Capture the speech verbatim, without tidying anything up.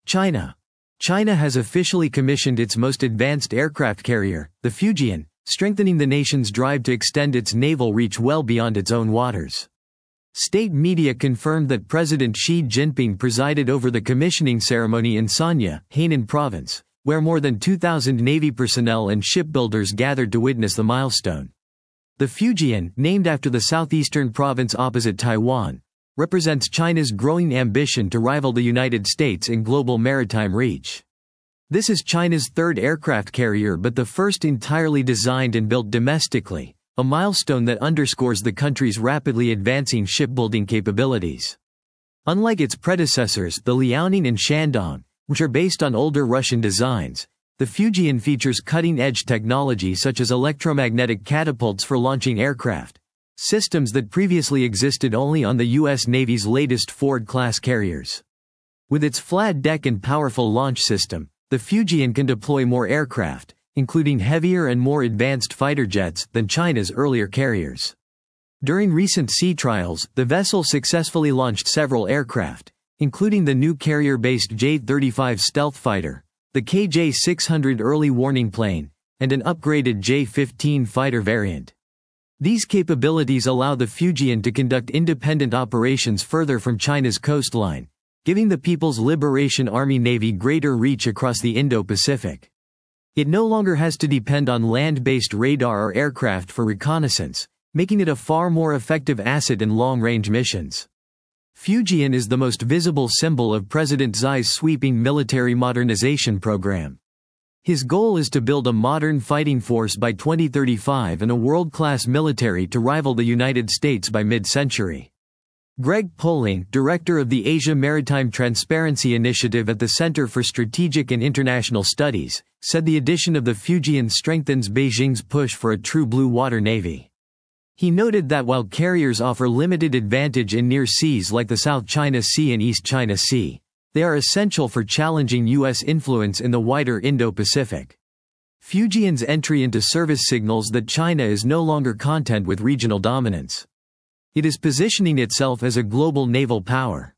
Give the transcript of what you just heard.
China. China has officially commissioned its most advanced aircraft carrier, the Fujian, strengthening the nation's drive to extend its naval reach well beyond its own waters. State media confirmed that President Xi Jinping presided over the commissioning ceremony in Sanya, Hainan Province, where more than two thousand Navy personnel and shipbuilders gathered to witness the milestone. The Fujian, named after the southeastern province opposite Taiwan, represents China's growing ambition to rival the United States in global maritime reach. This is China's third aircraft carrier but the first entirely designed and built domestically, a milestone that underscores the country's rapidly advancing shipbuilding capabilities. Unlike its predecessors, the Liaoning and Shandong, which are based on older Russian designs, the Fujian features cutting-edge technology such as electromagnetic catapults for launching aircraft, systems that previously existed only on the U S Navy's latest Ford-class carriers. With its flat deck and powerful launch system, the Fujian can deploy more aircraft, including heavier and more advanced fighter jets, than China's earlier carriers. During recent sea trials, the vessel successfully launched several aircraft, including the new carrier-based J thirty-five stealth fighter, the K J six hundred early warning plane, and an upgraded J fifteen fighter variant. These capabilities allow the Fujian to conduct independent operations further from China's coastline, giving the People's Liberation Army Navy greater reach across the Indo-Pacific. It no longer has to depend on land-based radar or aircraft for reconnaissance, making it a far more effective asset in long-range missions. Fujian is the most visible symbol of President Xi's sweeping military modernization program. His goal is to build a modern fighting force by twenty thirty-five and a world-class military to rival the United States by mid-century. Greg Poling, director of the Asia Maritime Transparency Initiative at the Center for Strategic and International Studies, said the addition of the Fujian strengthens Beijing's push for a true blue water navy. He noted that while carriers offer limited advantage in near seas like the South China Sea and East China Sea, they are essential for challenging U S influence in the wider Indo-Pacific. Fujian's entry into service signals that China is no longer content with regional dominance. It is positioning itself as a global naval power.